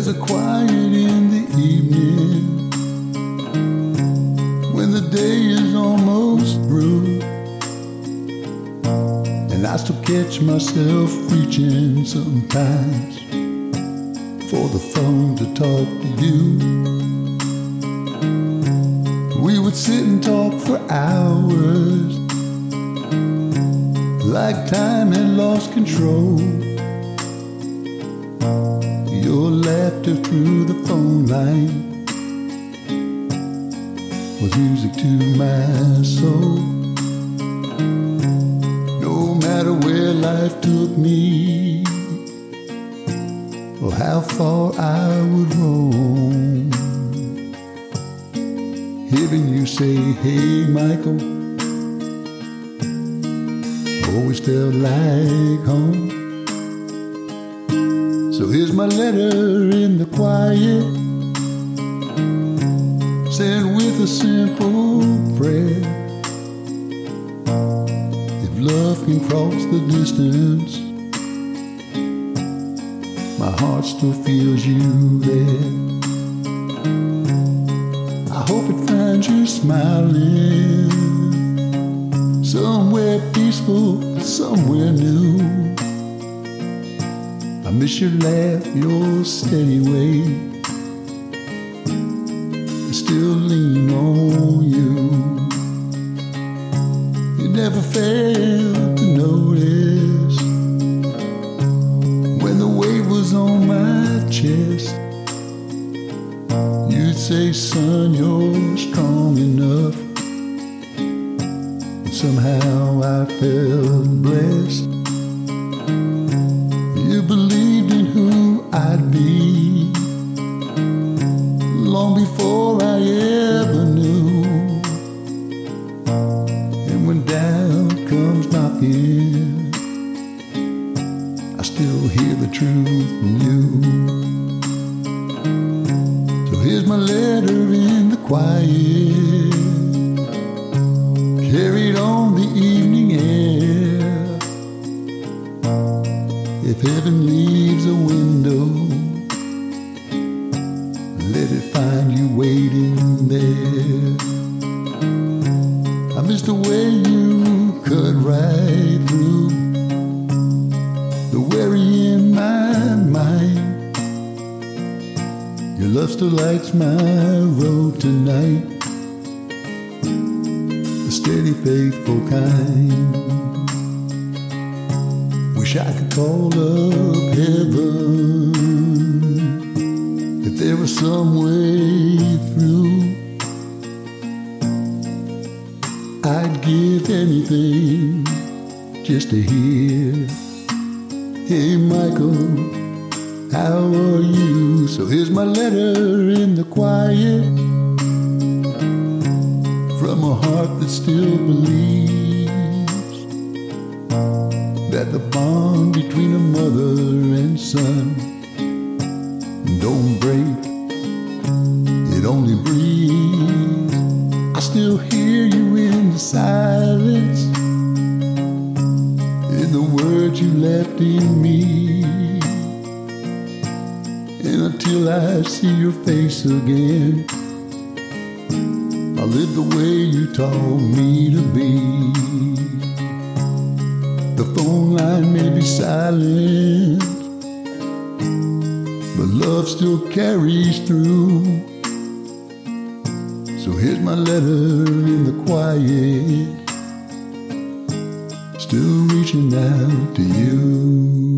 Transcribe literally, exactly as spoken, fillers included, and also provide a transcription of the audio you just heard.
a quiet in the evening when the day is almost through, and I still catch myself reaching sometimes for the phone to talk to you. We would sit and talk for hours like time had lost control. Your laughter through the phone line was music to my soul. No matter where life took me or how far I would roam, hearing you say, "Hey Michael," always felt like home. So here's my letter in the quiet, sent with a simple prayer. If love can cross the distance, my heart still feels you there. I hope it finds you smiling, somewhere peaceful, somewhere new. I miss your laugh, your steady way. I still lean on you. You never fail to notice when the weight was on my chest. You'd say, "Son, you're strong enough." And somehow I felt blessed. You believed in who I'd be long before I ever knew. And when doubt comes knocking, I still hear the truth from you. So here's my letter in the quiet, carried on the evening air. If heaven leaves a window, let it find you waiting there. I miss the way you cut right through the worry in my mind. Your love still lights my road tonight, the steady, faithful kind. Wish I could call up heaven if there was some way through. I'd give anything just to hear, "Hey Michael, how are you?" So here's my letter in the quiet, from a heart that still believes that the bond between a mother and son don't break, it only breathes. I still hear you in the silence, in the words you left in me. And until I see your face again, I'll live the way you taught me to be. The phone line may be silent, but love still carries through. So here's my letter in the quiet, still reaching out to you.